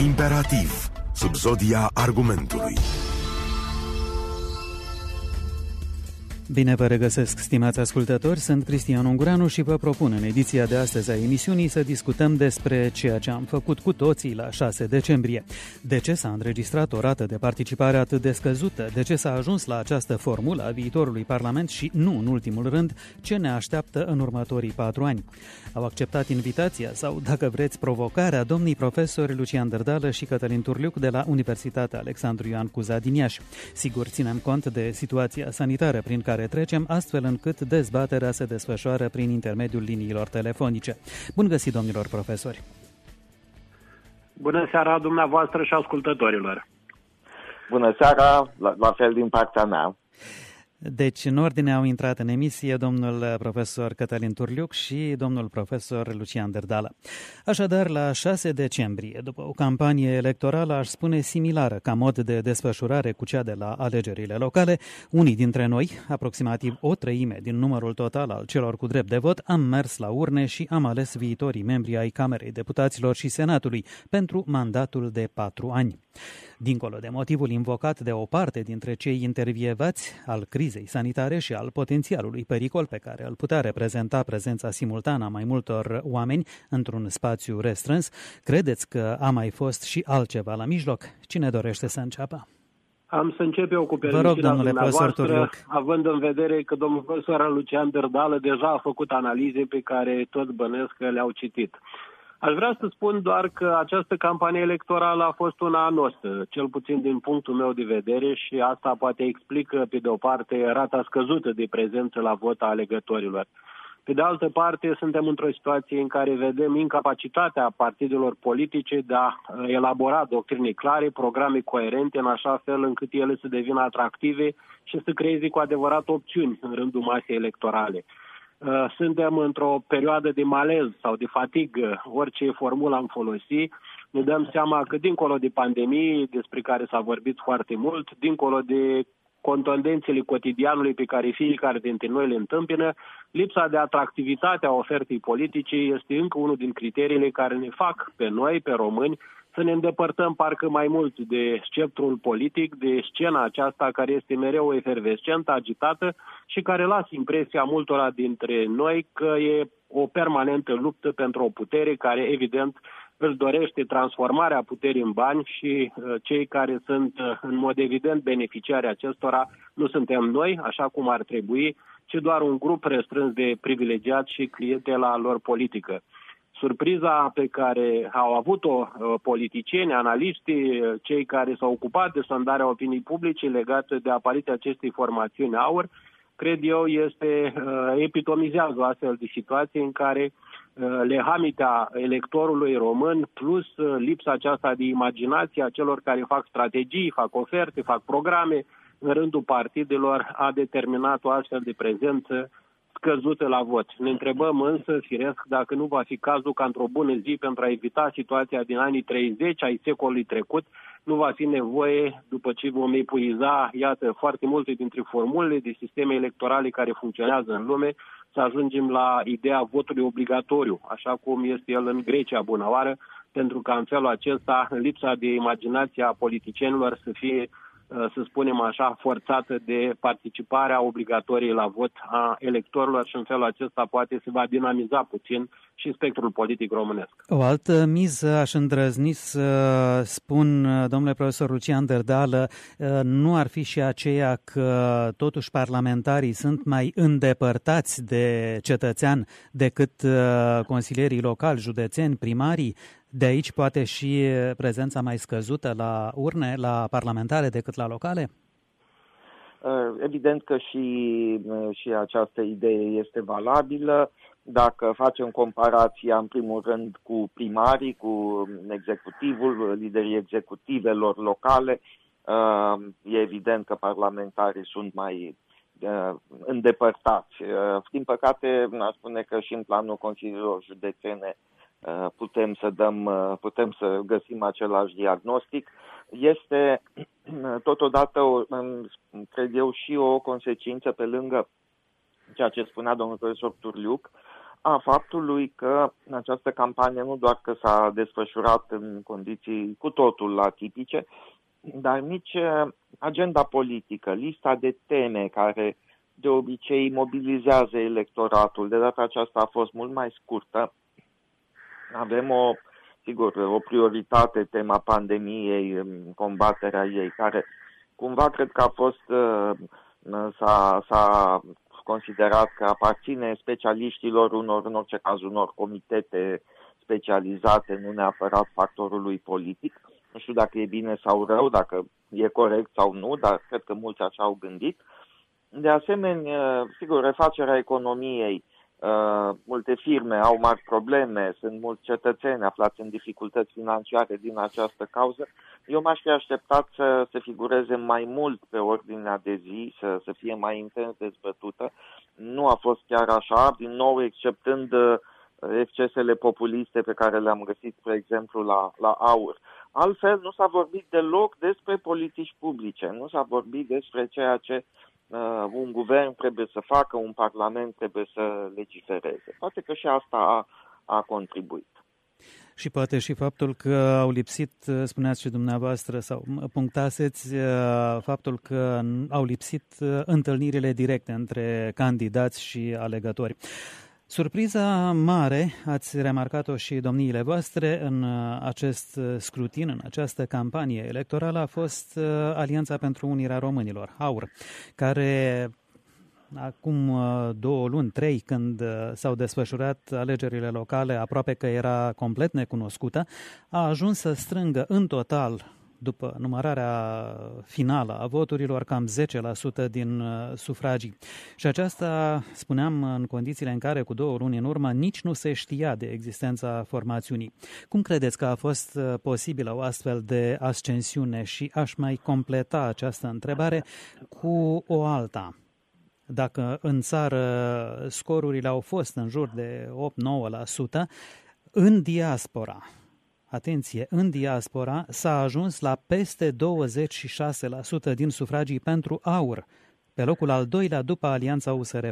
Imperativ, sub zodia argumentului. Bine vă regăsesc, stimați ascultători, sunt Cristian Ungureanu și vă propun în ediția de astăzi a emisiunii să discutăm despre ceea ce am făcut cu toții la 6 decembrie. De ce s-a înregistrat o rată de participare atât de scăzută? De ce s-a ajuns la această formulă a viitorului Parlament și, nu în ultimul rând, ce ne așteaptă în următorii 4 ani? Au acceptat invitația sau, dacă vreți, provocarea domnii profesori Lucian Dărdală și Cătălin Turliuc de la Universitatea Alexandru Ioan Cuza din Iași. Sigur, ținem cont de situația sanitară prin care trecem, astfel încât dezbaterea se desfășoară prin intermediul liniilor telefonice. Bun găsit, domnilor profesori! Bună seara dumneavoastră și ascultătorilor! Bună seara, la fel din partea mea! Deci, în ordine au intrat în emisie domnul profesor Cătălin Turliuc și domnul profesor Lucian Dărdală. Așadar, la 6 decembrie, după o campanie electorală, aș spune similară ca mod de desfășurare cu cea de la alegerile locale, unii dintre noi, aproximativ o treime din numărul total al celor cu drept de vot, am mers la urne și am ales viitorii membri ai Camerei Deputaților și Senatului pentru mandatul de 4 ani. Dincolo de motivul invocat de o parte dintre cei intervievați al crizei sanitare și al potențialului pericol pe care îl putea reprezenta prezența simultană a mai multor oameni într-un spațiu restrâns, credeți că a mai fost și altceva la mijloc? Cine dorește să înceapă? Am să încep eu cu permisiunea dumneavoastră, având în vedere că domnul profesor Lucian Dărdală deja a făcut analize pe care toți bănesc că le-au citit. Aș vrea să spun doar că această campanie electorală a fost una anosă, cel puțin din punctul meu de vedere, și asta poate explică, pe de o parte, rata scăzută de prezență la vot a alegătorilor. Pe de altă parte, suntem într-o situație în care vedem incapacitatea partidelor politice de a elabora doctrine clare, programe coerente, în așa fel încât ele să devină atractive și să creeze cu adevărat opțiuni în rândul masei electorale. Suntem într-o perioadă de malez sau de fatigă, orice formulă am folosit. Ne dăm seama că dincolo de pandemie, despre care s-a vorbit foarte mult, dincolo de contundențele cotidianului pe care fiecare dintre noi le întâmpină, lipsa de atractivitate a ofertei politice este încă unul din criteriile care ne fac pe noi, pe români, să ne îndepărtăm parcă mai mult de sceptrul politic, de scena aceasta care este mereu efervescentă, agitată și care lasă impresia multora dintre noi că e o permanentă luptă pentru o putere care, evident, își dorește transformarea puterii în bani și cei care sunt, în mod evident, beneficiari acestora nu suntem noi, așa cum ar trebui, ci doar un grup restrâns de privilegiați și clientela lor politică. Surpriza pe care au avut-o politicieni, analiștii, cei care s-au ocupat de sondarea opiniei publice legată de apariția acestei formațiuni AUR, cred eu, epitomizează o astfel de situație în care lehamitea electorului român plus lipsa aceasta de imaginație a celor care fac strategii, fac oferte, fac programe în rândul partidelor a determinat o astfel de prezență scăzută la vot. Ne întrebăm însă, firesc, dacă nu va fi cazul ca într-o bună zi, pentru a evita situația din anii 30 ai secolului trecut, nu va fi nevoie, după ce vom epuiza, iată, foarte multe dintre formulele de sisteme electorale care funcționează în lume, să ajungem la ideea votului obligatoriu, așa cum este el în Grecia bunăoară, pentru că în felul acesta lipsa de imaginație a politicienilor să fie, să spunem așa, forțată de participarea obligatorie la vot a electorilor și în felul acesta poate se va dinamiza puțin și spectrul politic românesc. O altă miză aș îndrăzni să spun, domnule profesor Lucian Dărdală, nu ar fi și aceea că totuși parlamentarii sunt mai îndepărtați de cetățean decât consilierii locali, județeni, primarii? De aici poate și prezența mai scăzută la urne, la parlamentare decât la locale? Evident că și această idee este valabilă. Dacă facem comparația, în primul rând, cu primarii, cu executivul, liderii executivelor locale, e evident că parlamentarii sunt mai îndepărtați. Din păcate, aș spune că și în planul consiliilor județene putem să găsim același diagnostic. Este totodată, cred eu, și o consecință pe lângă ceea ce spunea domnul profesor Turliuc, a faptului că această campanie nu doar că s-a desfășurat în condiții cu totul atipice, dar nici agenda politică, lista de teme care de obicei mobilizează electoratul. De data aceasta a fost mult mai scurtă. Avem o prioritate, tema pandemiei, combaterea ei, care cumva cred că a fost, s-a considerat că aparține specialiștilor în orice caz, unor comitete specializate, nu neapărat factorului politic. Nu știu dacă e bine sau rău, dacă e corect sau nu, dar cred că mulți așa au gândit. De asemenea, sigur, refacerea economiei, multe firme au mari probleme, sunt mulți cetățeni aflați în dificultăți financiare din această cauză. Eu m-aș fi așteptat să se figureze mai mult pe ordinea de zi, să fie mai intens dezbătută. Nu a fost chiar așa, din nou exceptând excesele populiste pe care le-am găsit, spre exemplu, la AUR. Altfel, nu s-a vorbit deloc despre politici publice, nu s-a vorbit despre ceea ce un guvern trebuie să facă, un parlament trebuie să legifereze. Poate că și asta a contribuit. Și poate și faptul că au lipsit, spuneați și dumneavoastră, sau punctaseți faptul că au lipsit întâlnirile directe între candidați și alegători. Surpriza mare, ați remarcat-o și domniile voastre, în acest scrutin, în această campanie electorală, a fost Alianța pentru Unirea Românilor, AUR, care acum 2 luni, 3, când s-au desfășurat alegerile locale, aproape că era complet necunoscută, a ajuns să strângă în total, după numărarea finală a voturilor, cam 10% din sufragii. Și aceasta, spuneam, în condițiile în care, cu 2 luni în urmă, nici nu se știa de existența formațiunii. Cum credeți că a fost posibilă o astfel de ascensiune? Și aș mai completa această întrebare cu o alta. Dacă în țară scorurile au fost în jur de 8-9%, în diaspora, atenție, în diaspora s-a ajuns la peste 26% din sufragii pentru AUR, pe locul al 2-lea după Alianța USR+.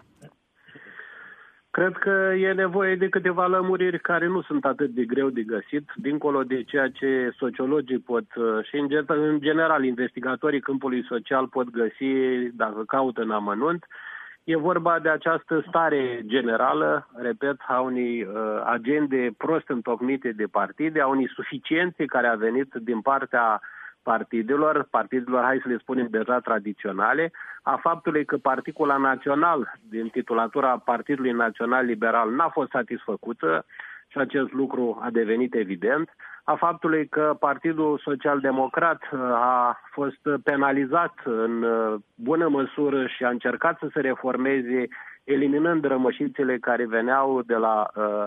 Cred că e nevoie de câteva lămuriri care nu sunt atât de greu de găsit, dincolo de ceea ce sociologii pot și în general investigatorii câmpului social pot găsi dacă caută în amănunt. E vorba de această stare generală, repet, a unei agende prost întocmite de partide, a unei suficiențe care a venit din partea partidelor, hai să le spunem deja tradiționale, a faptului că particula național din titulatura Partidului Național Liberal n-a fost satisfăcută și acest lucru a devenit evident, a faptului că Partidul Social-Democrat a fost penalizat în bună măsură și a încercat să se reformeze, eliminând rămășițele care veneau de la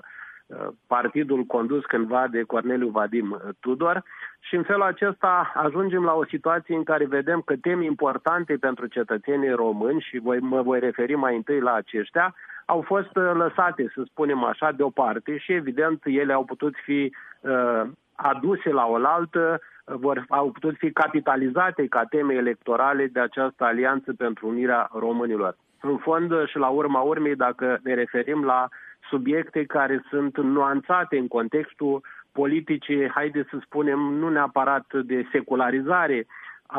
partidul condus cândva de Corneliu Vadim Tudor și în felul acesta ajungem la o situație în care vedem că teme importante pentru cetățenii români, și mă voi referi mai întâi la aceștia, au fost lăsate, să spunem așa, deoparte și evident ele au putut fi aduse la oaltă, au putut fi capitalizate ca teme electorale de această Alianță pentru Unirea Românilor. În fond și la urma urmei, dacă ne referim la subiecte care sunt nuanțate în contextul politicii, haideți să spunem, nu neapărat de secularizare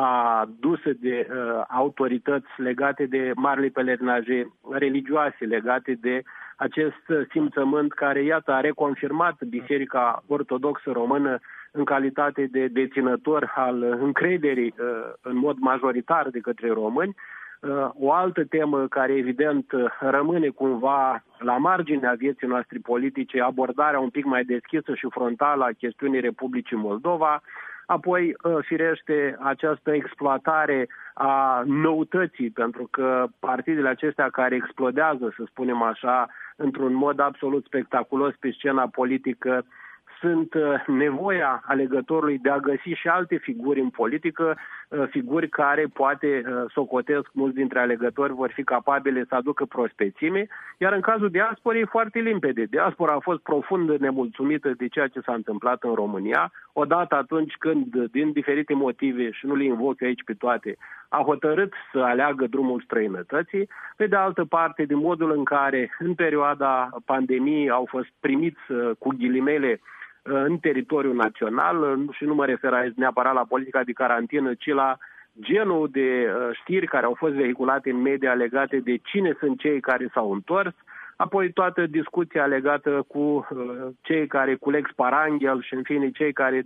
adusă de autorități legate de marile pelerinaje religioase, legate de acest simțământ care, iată, a reconfirmat Biserica Ortodoxă Română în calitate de deținător al încrederii în mod majoritar de către români. O altă temă care evident rămâne cumva la marginea vieții noastre politice, abordarea un pic mai deschisă și frontală a chestiunii Republicii Moldova, apoi firește această exploatare a noutății, pentru că partidele acestea care explodează, să spunem așa, într-un mod absolut spectaculos pe scena politică, sunt nevoia alegătorului de a găsi și alte figuri în politică, figuri care poate socotesc mulți dintre alegători vor fi capabile să aducă prospețime, iar în cazul diasporei e foarte limpede. Diaspora a fost profund nemulțumită de ceea ce s-a întâmplat în România, odată atunci când, din diferite motive, și nu le invoc aici pe toate, a hotărât să aleagă drumul străinătății, pe de altă parte, din modul în care, în perioada pandemiei, au fost primiți cu ghilimele în teritoriul național, și nu mă refer aici neapărat la politica de carantină, ci la genul de știri care au fost vehiculate în media legate de cine sunt cei care s-au întors, apoi toată discuția legată cu cei care culeg sparanghel și în fine cei care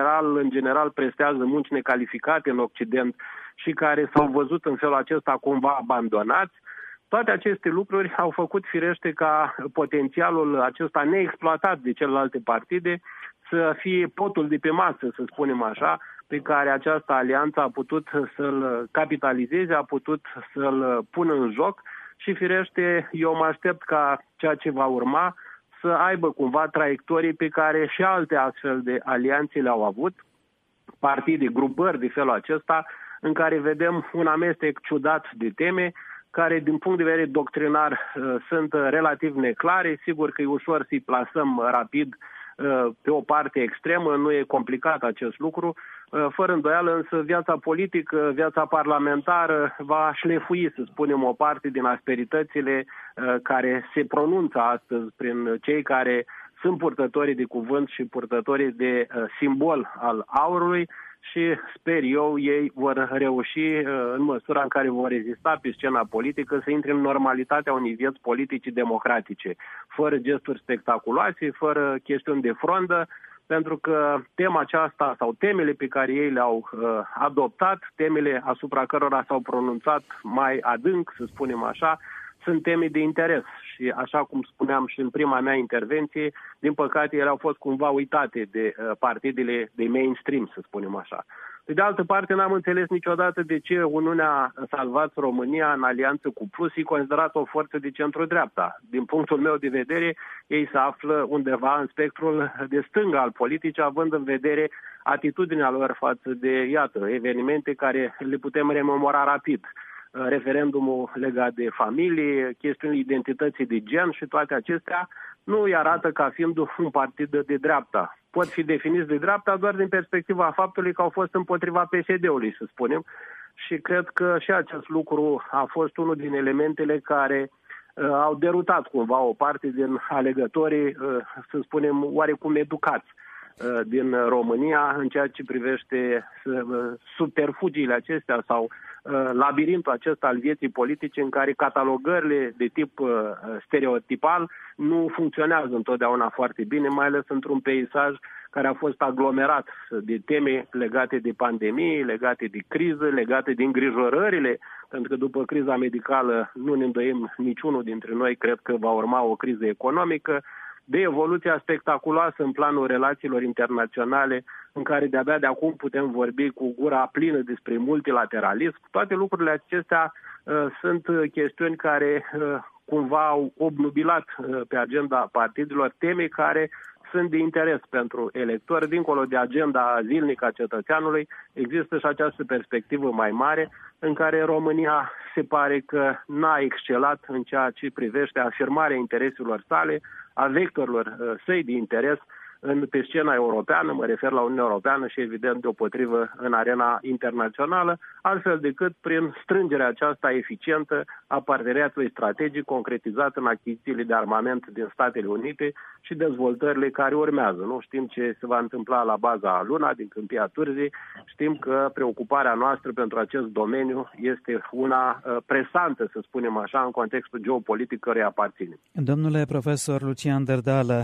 în general prestează munci necalificate în Occident și care s-au văzut în felul acesta cumva abandonați. Toate aceste lucruri au făcut firește ca potențialul acesta neexploatat de celelalte partide să fie potul de pe masă, să spunem așa, pe care această alianță a putut să-l capitalizeze, a putut să-l pună în joc și firește eu mă aștept ca ceea ce va urma să aibă cumva traiectorii pe care și alte astfel de alianțe le-au avut, partide, grupări de felul acesta, în care vedem un amestec ciudat de teme, care din punct de vedere doctrinar sunt relativ neclare. Sigur că e ușor să-i plasăm rapid pe o parte extremă, nu e complicat acest lucru. Fără îndoială însă viața politică, viața parlamentară va șlefui, să spunem, o parte din asperitățile care se pronunță astăzi prin cei care sunt purtătorii de cuvânt și purtătorii de simbol al aurului, și sper eu ei vor reuși în măsura în care vor rezista pe scena politică să intre în normalitatea unei vieți politice democratice, fără gesturi spectaculoase, fără chestiuni de frondă, pentru că tema aceasta sau temele pe care ei le-au adoptat, temele asupra cărora s-au pronunțat mai adânc, să spunem așa, sunt teme de interes și, așa cum spuneam și în prima mea intervenție, din păcate ele au fost cumva uitate de partidele de mainstream, să spunem așa. Pe de altă parte, n-am înțeles niciodată de ce Uniunea Salvați România, în alianță cu Plus, e considerată o forță de centru-dreapta. Din punctul meu de vedere, ei se află undeva în spectrul de stânga al politicii, având în vedere atitudinea lor față de, iată, evenimente care le putem rememora rapid. Referendumul legat de familie, chestiunile identității de gen și toate acestea nu îi arată ca fiind un partid de dreapta. Pot fi definiți de dreapta doar din perspectiva faptului că au fost împotriva PSD-ului, să spunem, și cred că și acest lucru a fost unul din elementele care au derutat cumva o parte din alegătorii, să spunem, oarecum educați din România în ceea ce privește subterfugiile acestea sau labirintul acesta al vieții politice în care catalogările de tip stereotipal nu funcționează întotdeauna foarte bine, mai ales într-un peisaj care a fost aglomerat de teme legate de pandemie, legate de criză, legate de îngrijorările, pentru că după criza medicală nu ne îndoim niciunul dintre noi, cred că va urma o criză economică, de evoluția spectaculoasă în planul relațiilor internaționale, în care de-abia de acum putem vorbi cu gura plină despre multilateralism. Toate lucrurile acestea sunt chestiuni care cumva au obnubilat pe agenda partidelor teme care sunt de interes pentru electori. Dincolo de agenda zilnică a cetățeanului, există și această perspectivă mai mare în care România se pare că n-a excelat în ceea ce privește afirmarea intereselor sale, a vectorilor săi de interes pe scena europeană, mă refer la Uniunea Europeană și evident deopotrivă în arena internațională, altfel decât prin strângerea aceasta eficientă a parteneriatului strategic concretizat în achizițiile de armament din Statele Unite și dezvoltările care urmează. Nu știm ce se va întâmpla la baza Luna din Câmpia Turzii, știm că preocuparea noastră pentru acest domeniu este una presantă, să spunem așa, în contextul geopolitic căruia aparține. Domnule profesor Lucian Derdală,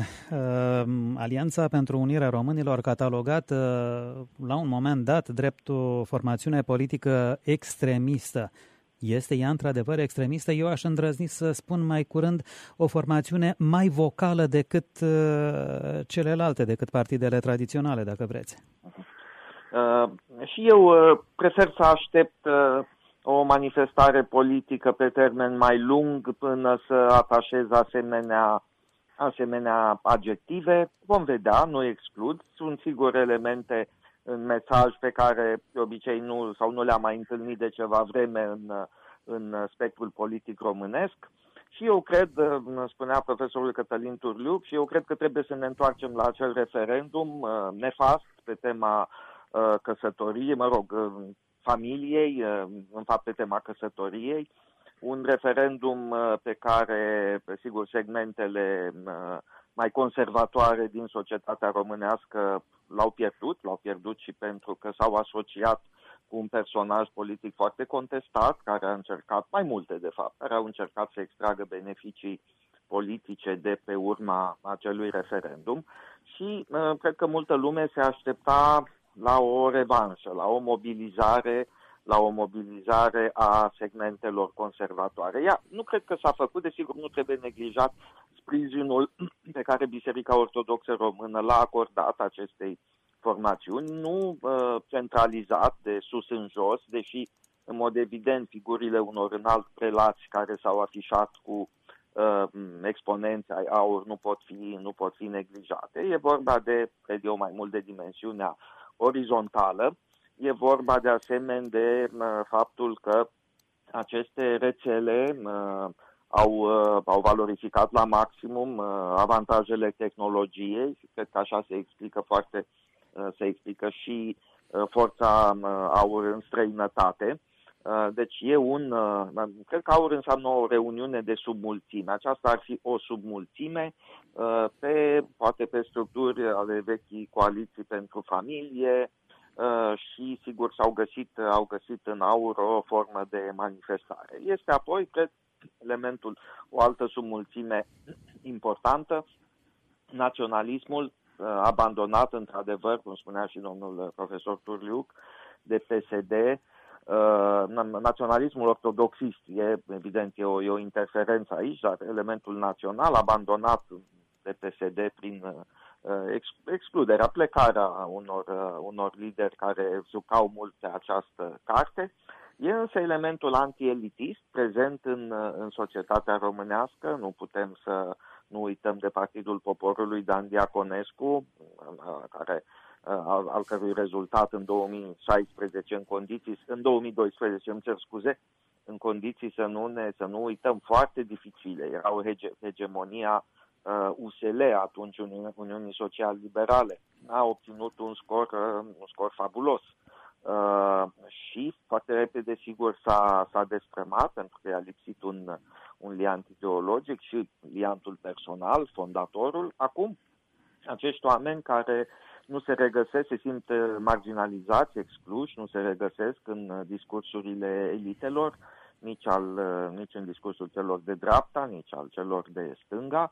Alianța pentru Unirea Românilor, catalogată la un moment dat drept o formațiune politică extremistă. Este ea într-adevăr extremistă? Eu aș îndrăzni să spun mai curând o formațiune mai vocală decât celelalte, decât partidele tradiționale, dacă vreți. Și eu prefer să aștept o manifestare politică pe termen mai lung până să atașez asemenea asemenea adjective. Vom vedea, nu exclud. Sunt sigur elemente în mesaj pe care de obicei nu le-am mai întâlnit de ceva vreme în spectrul politic românesc. Și eu cred, spunea profesorul Cătălin Turliuc, și eu cred că trebuie să ne întoarcem la acel referendum nefast pe tema căsătoriei, familiei, în fapt pe tema căsătoriei, un referendum pe care, sigur, segmentele mai conservatoare din societatea românească l-au pierdut și pentru că s-au asociat cu un personaj politic foarte contestat, care a încercat, mai multe de fapt, care au încercat să extragă beneficii politice de pe urma acelui referendum și cred că multă lume se aștepta la o revanșă, la o mobilizare a segmentelor conservatoare. Nu cred că s-a făcut, desigur nu trebuie neglijat sprijinul pe care Biserica Ortodoxă Română l-a acordat acestei formațiuni, nu centralizat de sus în jos, deși în mod evident figurile unor înalți prelați care s-au afișat cu exponenți ai AUR nu pot fi neglijate. E vorba de, cred eu, mai mult de dimensiunea orizontală. E vorba de asemenea de faptul că aceste rețele au valorificat la maximum avantajele tehnologiei și cred că așa se explică și forța AUR în străinătate. Deci cred că AUR înseamnă o reuniune de submulțime. Aceasta ar fi o submulțime poate pe structuri ale vechii coaliții pentru familie și sigur au găsit în AUR o formă de manifestare. Este apoi, cred, o altă submulțime importantă, naționalismul abandonat, într-adevăr, cum spunea și domnul profesor Turliuc, de PSD, naționalismul ortodoxist, evident, e o interferență aici, dar elementul național abandonat de PSD prin excluderea, plecarea unor lideri care jucau mult pe această carte. E însă elementul anti-elitist prezent în societatea românească. Nu putem să nu uităm de Partidul Poporului Dan Diaconescu, al cărui rezultat în 2016, în 2012, în condiții să nu uităm foarte dificile. Era o hegemonia USL atunci, Uniunii Social-Liberale. A obținut un scor fabulos. Și foarte repede, sigur, s-a destrămat pentru că i-a lipsit un liant ideologic și liantul personal, fondatorul. Acum, acești oameni care nu se regăsesc, se simt marginalizați, excluși, nu se regăsesc în discursurile elitelor, nici în discursul celor de dreapta, nici al celor de stânga.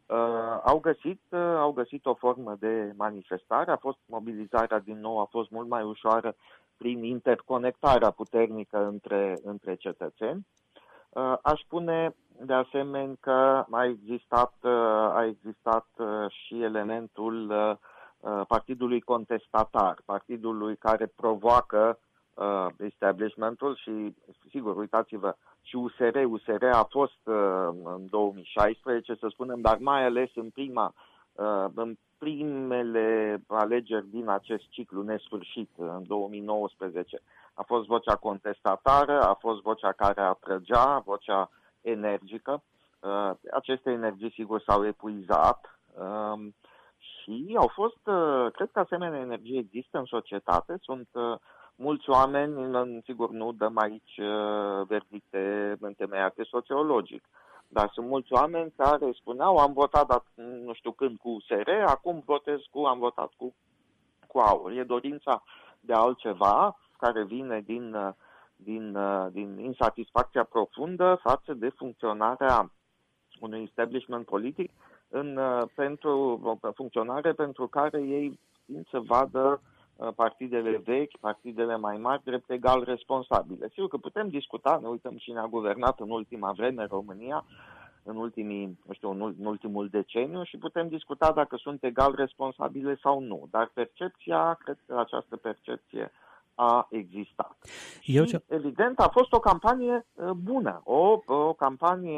Au găsit o formă de manifestare, mobilizarea din nou a fost mult mai ușoară prin interconectarea puternică între cetățeni. Aș spune de asemenea că a existat și elementul partidului contestatar, partidului care provoacă establishmentul și, sigur, uitați-vă, și USR a fost în 2016, să spunem, dar mai ales în primele alegeri din acest ciclu nesfârșit, în 2019. A fost vocea contestatară, a fost vocea care atrăgea, vocea energică. Aceste energii, sigur, s-au epuizat și au fost, cred că asemenea energie există în societate, sunt mulți oameni, sigur nu dăm aici verdicte întemeiate sociologic, dar sunt mulți oameni care spuneau am votat nu știu când cu USR, acum am votat cu AUR. E dorința de altceva care vine din insatisfacția profundă față de funcționarea unui establishment politic pentru funcționare pentru care ei tind să vadă partidele vechi, partidele mai mari, drept egal responsabile. Sigur că putem discuta, ne uităm cine a guvernat în ultima vreme România, în ultimul deceniu și putem discuta dacă sunt egal responsabile sau nu. Dar percepția, cred că această percepție a existat. Evident, a fost o campanie bună, o campanie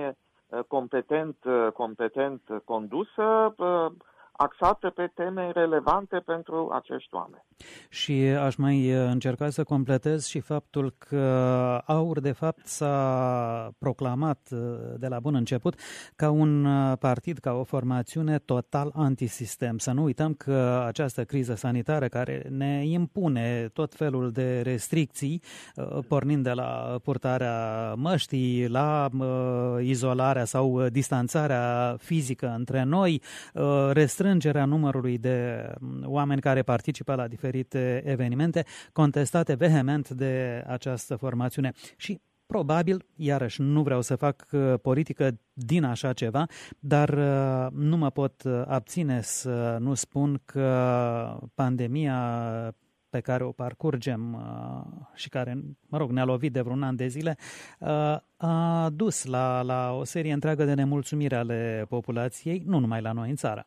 competent condusă, axată pe teme relevante pentru acești oameni. Și aș mai încerca să completez și faptul că AUR, de fapt, s-a proclamat de la bun început ca un partid, ca o formațiune total antisistem. Să nu uităm că această criză sanitară care ne impune tot felul de restricții, pornind de la purtarea măștii, la izolarea sau distanțarea fizică între noi, restrângerea numărului de oameni care participă la diferite evenimente, contestate vehement de această formațiune. Și probabil, iarăși nu vreau să fac politică din așa ceva, dar nu mă pot abține să nu spun că pandemia pe care o parcurgem și care, ne-a lovit de vreun an de zile, a dus la o serie întreagă de nemulțumiri ale populației, nu numai la noi în țară.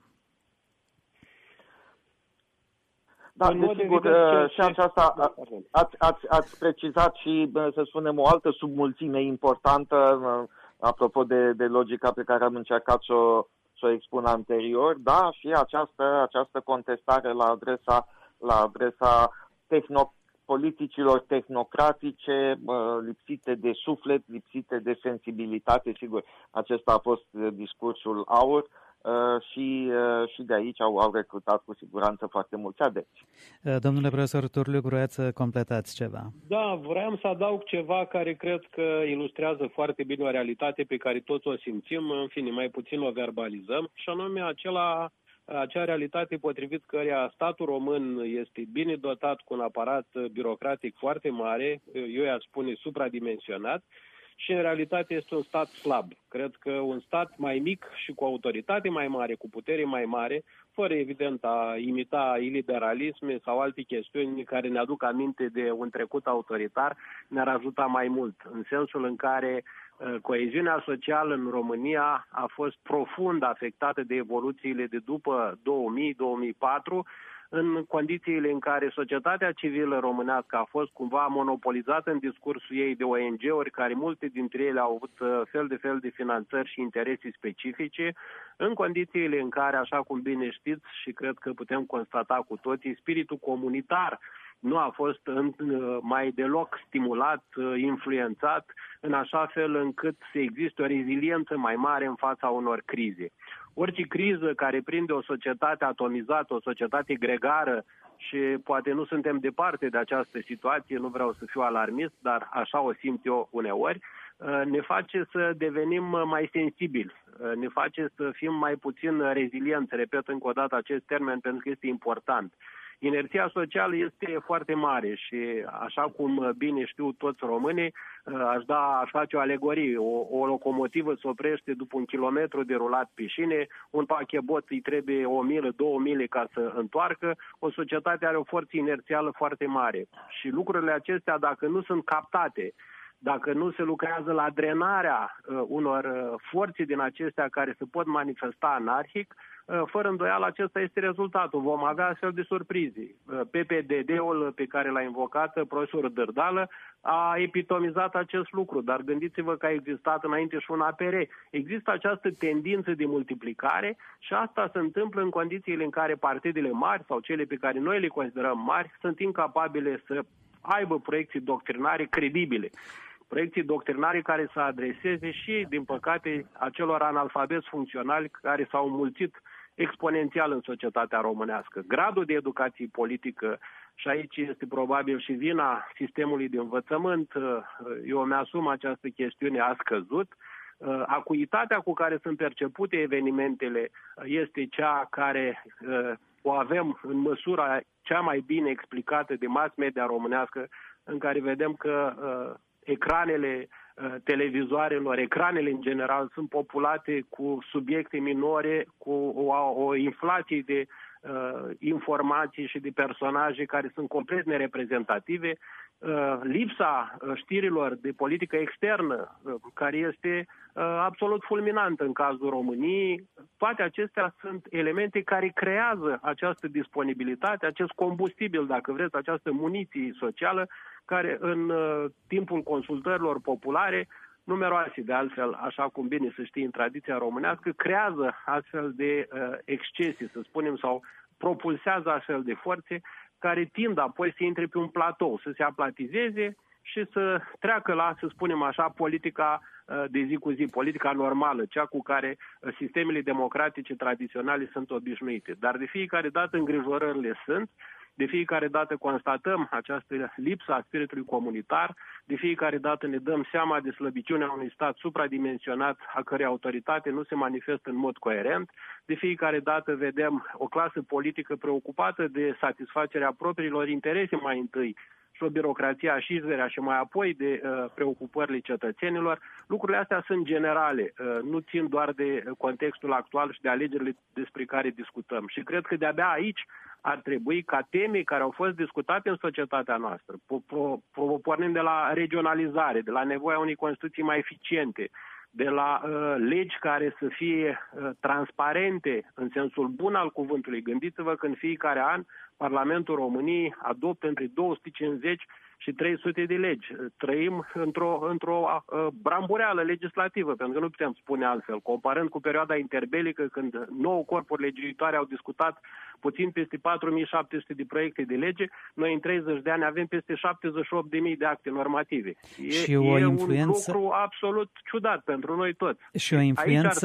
Da, desigur, și aceasta ați precizat și, să spunem, o altă submulțime importantă, apropo de logica pe care am încercat să o expun anterior, da, și această contestare la adresa politicilor tehnocratice, lipsite de suflet, lipsite de sensibilitate, sigur, acesta a fost discursul AUR. Și de aici au recrutat cu siguranță foarte mulți adepți. Domnule profesor Turliuc, vreați să completați ceva? Da, vreau să adaug ceva care cred că ilustrează foarte bine o realitate pe care toți o simțim, în fine, mai puțin o verbalizăm, și anume acea realitate potrivit căreia statul român este bine dotat cu un aparat birocratic foarte mare, eu i-aș spune supradimensionat, și în realitate este un stat slab. Cred că un stat mai mic și cu autoritate mai mare, cu putere mai mare, fără evident a imita iliberalisme sau alte chestiuni care ne aduc aminte de un trecut autoritar, ne-ar ajuta mai mult, în sensul în care coeziunea socială în România a fost profund afectată de evoluțiile de după 2000-2004, în condițiile în care societatea civilă românească a fost cumva monopolizată în discursul ei de ONG-uri, care multe dintre ele au avut fel de finanțări și interese specifice, în condițiile în care, așa cum bine știți și cred că putem constata cu toții, spiritul comunitar nu a fost mai deloc stimulat, influențat, în așa fel încât să existe o reziliență mai mare în fața unor crize. Orice criză care prinde o societate atomizată, o societate gregară, și poate nu suntem departe de această situație, nu vreau să fiu alarmist, dar așa o simt eu uneori, ne face să devenim mai sensibili, ne face să fim mai puțin rezilienți, repet încă o dată acest termen pentru că este important. Inerția socială este foarte mare și, așa cum bine știu toți românii, aș face o alegorie. O locomotivă se oprește după 1 kilometru de rulat pe șine, un pachet îi trebuie 1.000-2.000 ca să întoarcă, o societate are o forță inerțială foarte mare. Și lucrurile acestea, dacă nu sunt captate, dacă nu se lucrează la drenarea unor forțe din acestea care se pot manifesta anarhic, fără îndoială acesta este rezultatul. Vom avea astfel de surprize. PPDD-ul pe care l-a invocat profesorul Dărdală a epitomizat acest lucru, dar gândiți-vă că a existat înainte și un APR. Există această tendință de multiplicare și asta se întâmplă în condițiile în care partidele mari sau cele pe care noi le considerăm mari sunt incapabile să aibă proiecții doctrinare credibile. Proiecții doctrinare care să adreseze și, din păcate, acelor analfabeți funcționali care s-au înmulțit exponențial în societatea românească. Gradul de educație politică, și aici este probabil și vina sistemului de învățământ, eu mi-asum această chestiune, a scăzut. Acuitatea cu care sunt percepute evenimentele este cea care o avem în măsura cea mai bine explicată de mass media românească, în care vedem că ecranele televizoarelor, ecranele în general, sunt populate cu subiecte minore, cu o inflație de informații și de personaje care sunt complet nereprezentative, lipsa știrilor de politică externă, care este absolut fulminantă în cazul României, toate acestea sunt elemente care creează această disponibilitate, acest combustibil, dacă vreți, această muniție socială, care în timpul consultărilor populare numeroase, de altfel, așa cum bine se știe în tradiția românească, creează astfel de excese, să spunem, sau propulsează astfel de forțe care tind apoi să intre pe un platou, să se aplatizeze și să treacă la, să spunem așa, politica de zi cu zi, politica normală, cea cu care sistemele democratice tradiționale sunt obișnuite. Dar de fiecare dată îngrijorările sunt, de fiecare dată constatăm această lipsă a spiritului comunitar, de fiecare dată ne dăm seama de slăbiciunea unui stat supradimensionat, a cărei autoritate nu se manifestă în mod coerent, de fiecare dată vedem o clasă politică preocupată de satisfacerea propriilor interese mai întâi, și o birocrație așizerea și mai apoi de preocupările cetățenilor. Lucrurile astea sunt generale, nu țin doar de contextul actual și de alegerile despre care discutăm. Și cred că de-abia aici ar trebui ca teme care au fost discutate în societatea noastră, pornind de la regionalizare, de la nevoia unei Constituții mai eficiente, de la legi care să fie transparente în sensul bun al cuvântului. Gândiți-vă că în fiecare an Parlamentul României adoptă între 250 și 300 de legi. Trăim într-o brambureală legislativă, pentru că nu putem spune altfel. Comparând cu perioada interbelică, când 9 corpuri legiuitoare au discutat puțin peste 4700 de proiecte de lege, noi în 30 de ani avem peste 78.000 de acte normative. Și o influență... un lucru absolut ciudat pentru noi toți. Și o influență...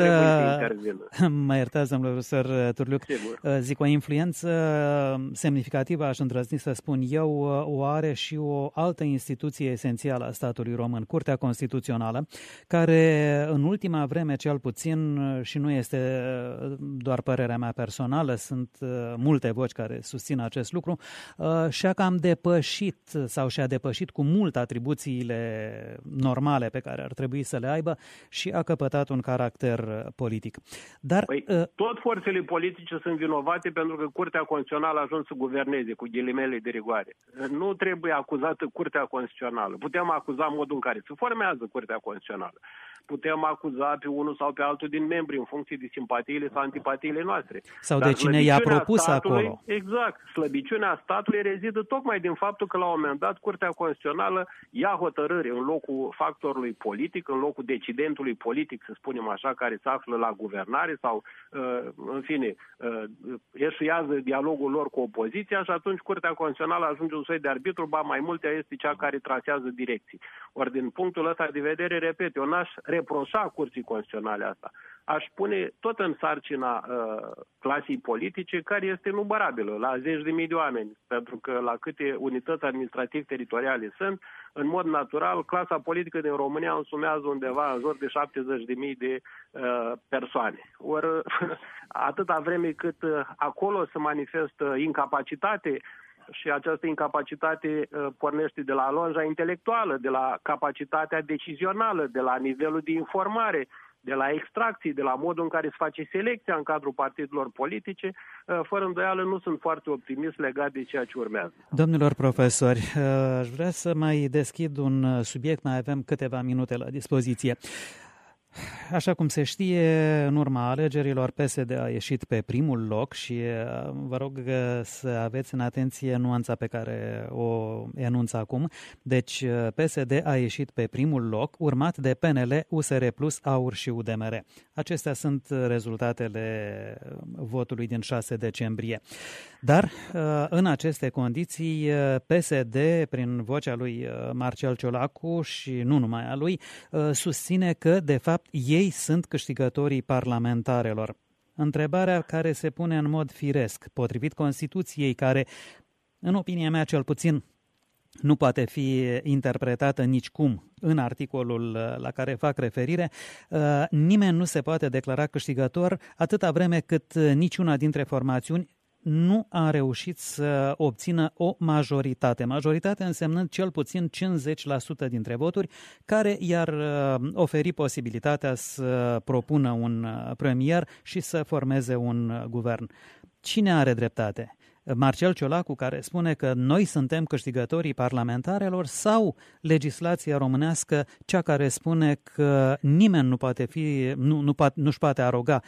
Mă iertați, domnule profesor Turliuc, zic, o influență semnificativă, aș îndrăzni să spun eu, o are și o altă instituție esențială a statului român, Curtea Constituțională, care în ultima vreme, cel puțin, și nu este doar părerea mea personală, sunt multe voci care susțin acest lucru, și-a cam depășit sau și-a depășit cu mult atribuțiile normale pe care ar trebui să le aibă și a căpătat un caracter politic. Dar tot forțele politice sunt vinovate pentru că Curtea Constituțională a ajuns să guverneze, cu ghilimele de rigoare. Nu trebuie acuzată Curtea Constituțională. Putem acuza modul în care se formează Curtea Constituțională. Putem acuza pe unul sau pe altul din membri în funcție de simpatiile sau antipatiile noastre. Sau de cine i-a propus acolo. Exact. Slăbiciunea statului rezidă tocmai din faptul că la un moment dat Curtea Constituțională ia hotărâri în locul factorului politic, în locul decidentului politic, să spunem așa, care se află la guvernare sau, în fine, eșuează dialogul lor cu opoziția și atunci Curtea Constituțională ajunge un soi de arbitru, ba mai multe este cea care trasează direcții. Ori din punctul ăsta de vedere, repet, eu n-aș reproșa Curții Constituționale asta. Aș pune tot în sarcina clasei politice, care este numărabilă, la zeci de mii de oameni, pentru că la câte unități administrativ-teritoriale sunt, în mod natural, clasa politică din România însumează undeva în jur de 70.000 de persoane. Ori atâta vreme cât acolo se manifestă incapacitate, și această incapacitate pornește de la lonja intelectuală, de la capacitatea decizională, de la nivelul de informare, de la extracții, de la modul în care se face selecția în cadrul partidelor politice, fără îndoială nu sunt foarte optimist legat de ceea ce urmează. Domnilor profesori, aș vrea să mai deschid un subiect, mai avem câteva minute la dispoziție. Așa cum se știe, în urma alegerilor, PSD a ieșit pe primul loc și vă rog să aveți în atenție nuanța pe care o enunț acum. Deci PSD a ieșit pe primul loc, urmat de PNL, USR+, AUR și UDMR. Acestea sunt rezultatele votului din 6 decembrie. Dar în aceste condiții, PSD, prin vocea lui Marcel Ciolacu și nu numai a lui, susține că, de fapt, ei sunt câștigătorii parlamentarelor. Întrebarea care se pune în mod firesc, potrivit Constituției, care, în opinia mea cel puțin, nu poate fi interpretată nicicum în articolul la care fac referire, nimeni nu se poate declara câștigător atâta vreme cât niciuna dintre formațiuni nu a reușit să obțină o majoritate. Majoritate însemnând cel puțin 50% dintre voturi, care i-ar oferi posibilitatea să propună un premier și să formeze un guvern. Cine are dreptate? Marcel Ciolacu, care spune că noi suntem câștigătorii parlamentarelor, sau legislația românească, cea care spune că nimeni nu poate fi, nu-și poate aroga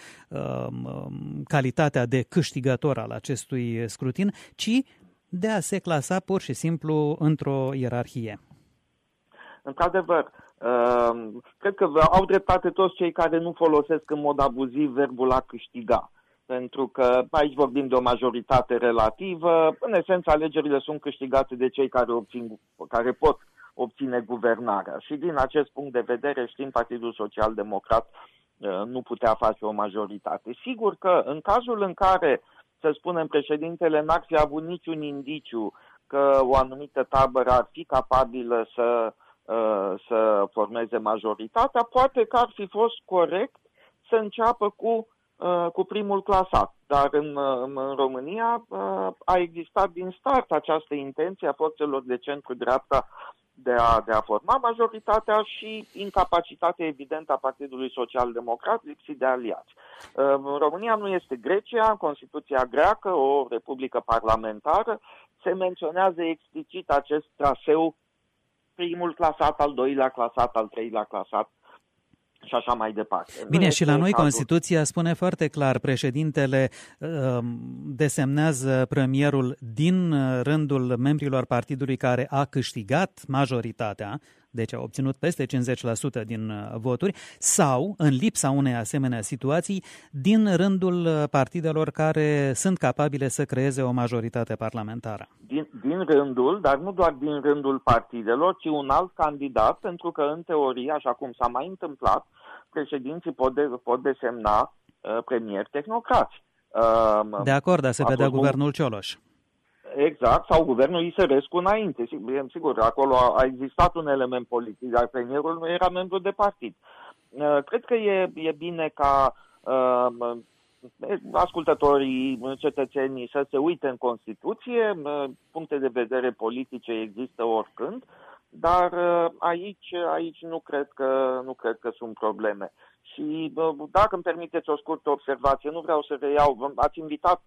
calitatea de câștigător al acestui scrutin, ci de a se clasa pur și simplu într-o ierarhie? Într-adevăr, Cred că au dreptate toți cei care nu folosesc în mod abuziv verbul a câștiga. Pentru că aici vorbim de o majoritate relativă. În esență, alegerile sunt câștigate de cei care pot obține guvernarea. Și din acest punct de vedere, știm, Partidul Social-Democrat nu putea face o majoritate. Sigur că în cazul în care, să spunem, președintele n-ar fi avut niciun indiciu că o anumită tabără ar fi capabilă să formeze majoritatea, poate că ar fi fost corect să înceapă cu primul clasat. Dar în România a existat din start această intenție a forțelor de centru-dreapta de a forma majoritatea și incapacitatea evidentă a Partidului Social-Democrat lipsit de aliați. România nu este Grecia, Constituția greacă, o republică parlamentară, se menționează explicit acest traseu, primul clasat, al doilea clasat, al treilea clasat și așa mai departe. Bine, și la noi Constituția spune foarte clar, președintele desemnează premierul din rândul membrilor partidului care a câștigat majoritatea, deci a obținut peste 50% din voturi, sau, în lipsa unei asemenea situații, din rândul partidelor care sunt capabile să creeze o majoritate parlamentară. Din rândul, dar nu doar din rândul partidelor, ci un alt candidat, pentru că, în teorie, așa cum s-a mai întâmplat, președinții pot desemna premieri tehnocrați. De acord, dar se vedea guvernul Cioloș. Exact, sau guvernul Isărescu înainte. Sigur, acolo a existat un element politic, dar premierul nu era membru de partid. Cred că e bine ca ascultătorii, cetățenii să se uite în Constituție, puncte de vedere politice există oricând, dar aici nu cred că sunt probleme. Și dacă îmi permiteți o scurtă observație, nu vreau să reiau, ați invitat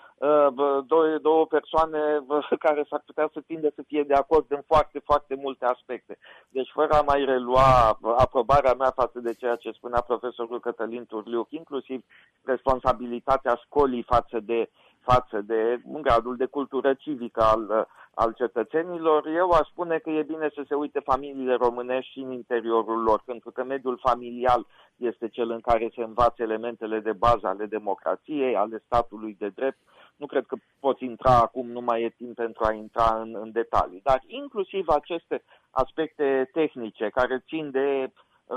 două persoane care s-ar putea să tindă să fie de acord în foarte, foarte multe aspecte. Deci fără a mai relua aprobarea mea față de ceea ce spunea profesorul Cătălin Turliuc, inclusiv responsabilitatea școlii față de gradul de cultură civică al cetățenilor, eu aș spune că e bine să se uite familiile românești și în interiorul lor, pentru că mediul familial este cel în care se învață elementele de bază ale democrației, ale statului de drept. Nu cred că poți intra acum, nu mai e timp pentru a intra în detalii, dar inclusiv aceste aspecte tehnice care țin de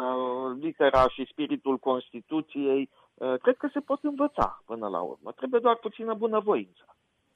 litera și spiritul Constituției, cred că se pot învăța până la urmă. Trebuie doar puțină bunăvoință.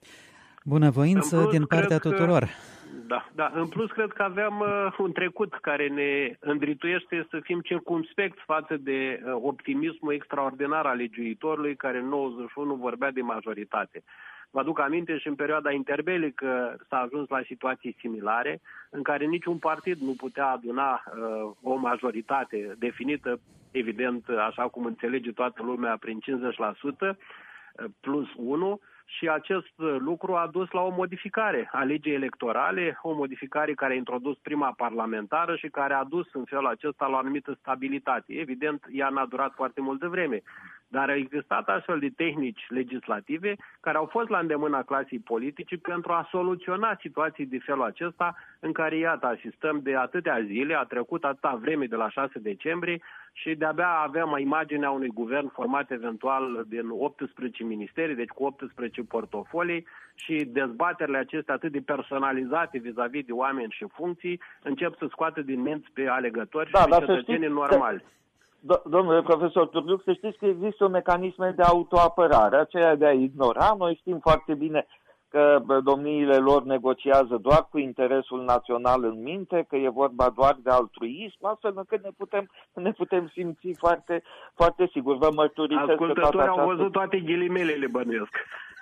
Bunăvoință din partea tuturor. Da. În plus, cred că aveam un trecut care ne îndrituiește să fim circumspecți față de optimismul extraordinar al legiuitorului, care în 91 vorbea de majoritate. Vă aduc aminte și în perioada interbelică s-a ajuns la situații similare, în care niciun partid nu putea aduna o majoritate definită, evident, așa cum înțelege toată lumea, prin 50% plus 1, și acest lucru a dus la o modificare a legii electorale, o modificare care a introdus prima parlamentară și care a dus în felul acesta la o anumită stabilitate. Evident, ea n-a durat foarte multă vreme, dar au existat astfel de tehnici legislative care au fost la îndemâna clasei politice pentru a soluționa situații de felul acesta în care, iată, asistăm de atâtea zile, a trecut atâta vreme de la 6 decembrie și de-abia avem imaginea unui guvern format eventual din 18 ministerii, deci cu 18 portofolii, și dezbaterile acestea atât de personalizate vis-a-vis de oameni și funcții încep să scoată din minți pe alegători și pe cetățenii normali. Domnule profesor Turliuc, să știți că există mecanisme de autoapărare, aceea de a ignora. Noi știm foarte bine că domniile lor negociază doar cu interesul național în minte, că e vorba doar de altruism, astfel încât ne putem simți foarte, foarte sigur. Vă mărturisesc că ascultătorii au văzut toate ghilimelele, bănuiesc.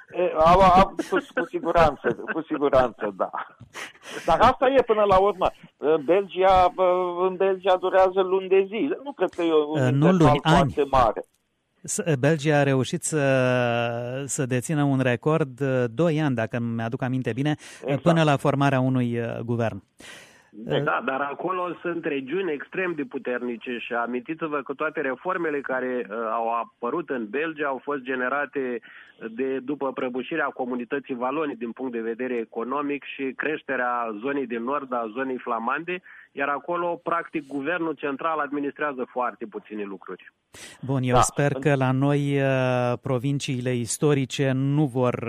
Cu siguranță, da. Dar asta e până la urmă. În Belgia durează luni de zile. Nu cred că e un interval foarte mare. Belgia a reușit să dețină un record 2 ani, dacă mi-aduc aminte bine, exact, până la formarea unui guvern. Da, dar acolo sunt regiuni extrem de puternice și amintiți-vă că toate reformele care au apărut în Belgia au fost generate după prăbușirea comunității valone din punct de vedere economic și creșterea zonei din nord, a zonei flamande, iar acolo, practic, guvernul central administrează foarte puține lucruri. Bun, eu sper că la noi provinciile istorice nu vor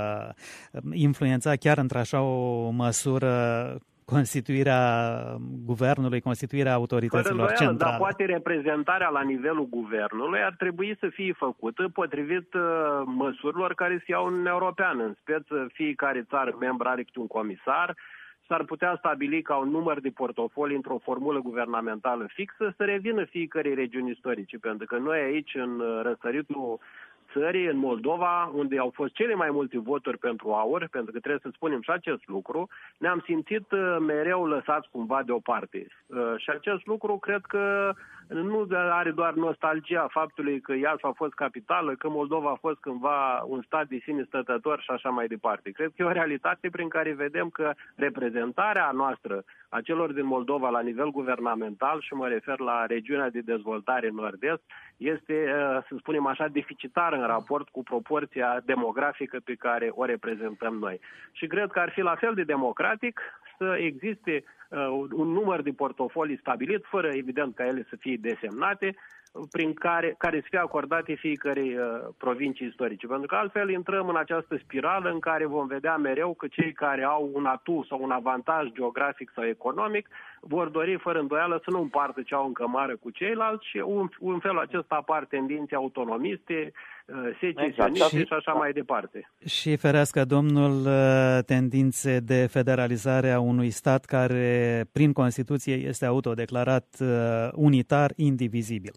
influența chiar într-așa o măsură constituirea guvernului, constituirea autorităților centrale. Dar poate reprezentarea la nivelul guvernului ar trebui să fie făcută potrivit măsurilor care se iau în Uniunea Europeană. În speță, fiecare țară membră are câte un comisar. S-ar putea stabili ca un număr de portofolii într-o formulă guvernamentală fixă să revină fiecare regiuni istorice. Pentru că noi aici, în răsăritul țării, în Moldova, unde au fost cele mai multe voturi pentru AUR, pentru că trebuie să spunem și acest lucru, ne-am simțit mereu lăsați cumva deoparte. Și acest lucru cred că nu are doar nostalgia faptului că Iași a fost capitală, că Moldova a fost cândva un stat de sine stătător și așa mai departe. Cred că e o realitate prin care vedem că reprezentarea noastră a celor din Moldova la nivel guvernamental, și mă refer la regiunea de dezvoltare nord-est, este, să spunem așa, deficitară în raport cu proporția demografică pe care o reprezentăm noi. Și cred că ar fi la fel de democratic să existe un număr de portofolii stabilit, fără evident ca ele să fie desemnate, prin care să fie acordate fiecărei provincii istorice. Pentru că altfel intrăm în această spirală în care vom vedea mereu că cei care au un atu sau un avantaj geografic sau economic vor dori fără îndoială să nu împartă ce au în cămară cu ceilalți și în felul acesta apar tendințe autonomiste, secesioniste și așa mai departe. Și ferească Domnul tendințe de federalizare a unui stat care prin Constituție este autodeclarat unitar, indivizibil.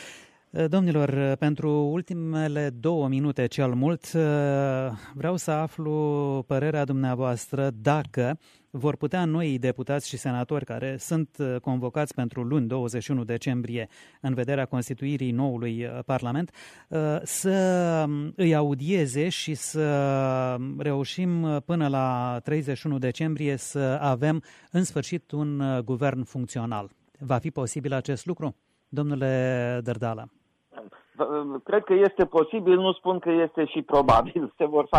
Domnilor, pentru ultimele 2 minute cel mult, vreau să aflu părerea dumneavoastră dacă vor putea noi deputați și senatori care sunt convocați pentru luni 21 decembrie în vederea constituirii noului Parlament să îi audieze și să reușim până la 31 decembrie să avem în sfârșit un guvern funcțional. Va fi posibil acest lucru? Domnule Dărdală. Cred că este posibil, nu spun că este și probabil. Se vor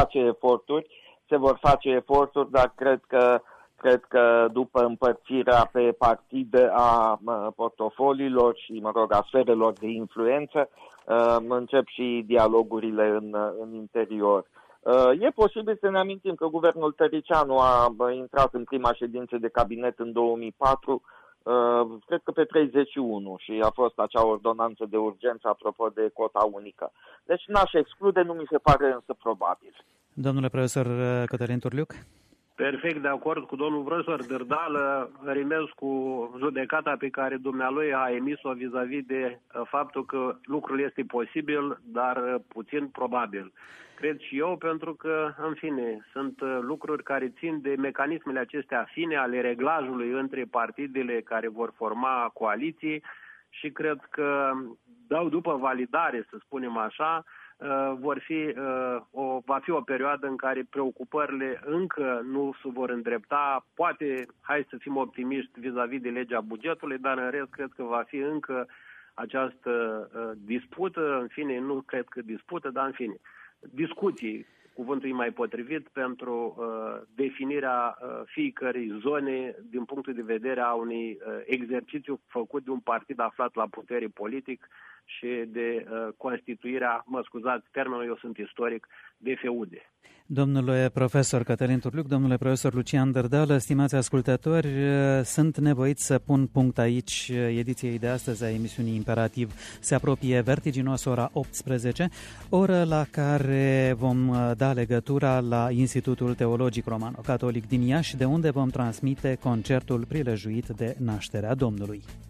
face eforturi, dar cred că după împărțirea pe partide a portofoliilor și, a sferelor de influență, încep și dialogurile în interior. E posibil să ne amintim că guvernul Tăricianu a intrat în prima ședință de cabinet în 2004, cred că pe 31 și a fost acea ordonanță de urgență apropo de cota unică. Deci n-aș exclude, nu mi se pare însă probabil. Domnule profesor Cătălin Turliuc? Perfect de acord cu domnul profesor Dărdală, rimez cu judecata pe care dumnealui a emis-o vis-a-vis de faptul că lucrul este posibil, dar puțin probabil. Cred și eu, pentru că, în fine, sunt lucruri care țin de mecanismele acestea fine ale reglajului între partidele care vor forma coaliții și cred că, după validare, să spunem așa, va fi o perioadă în care preocupările încă nu se vor îndrepta. Poate, hai să fim optimiști vis-a-vis de legea bugetului, dar în rest cred că va fi încă această dispută, în fine, nu cred că dispută, dar în fine, discuții, cuvântul e mai potrivit, pentru definirea fiecărei zone din punctul de vedere a unui exercițiu făcut de un partid aflat la putere politic și de constituirea, termenul eu sunt istoric, de feude. Domnule profesor Cătălin Turliuc, domnule profesor Lucian Dărdală, stimați ascultători, sunt nevoit să pun punct aici ediției de astăzi a emisiunii Imperativ. Se apropie vertiginos ora 18, oră la care vom da legătura la Institutul Teologic Romano-Catolic din Iași, de unde vom transmite concertul prilejuit de Nașterea Domnului.